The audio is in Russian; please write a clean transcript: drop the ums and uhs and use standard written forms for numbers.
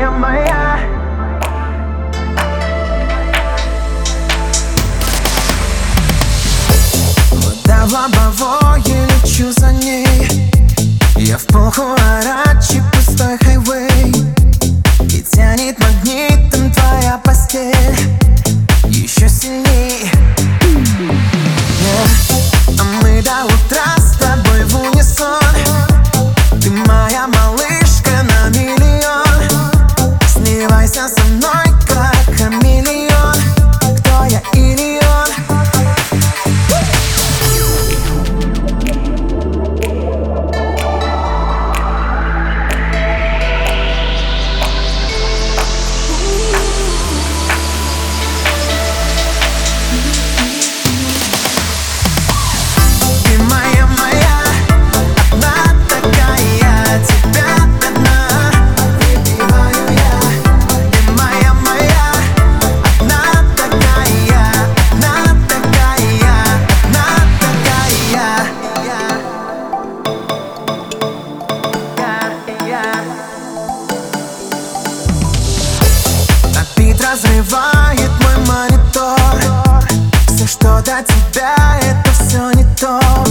моя. Вода в лобовое, лечу за ней. Я в полхуарачи, пустой хайвей. И тянет магнитом твоя постель еще сильней. А мы до утра с тобой в унисон. Ты моя малышка на миллион. Сливайся со мной, как хамелеон. Кто я или он? Разрывает мой монитор. Все, что до тебя, это все не то.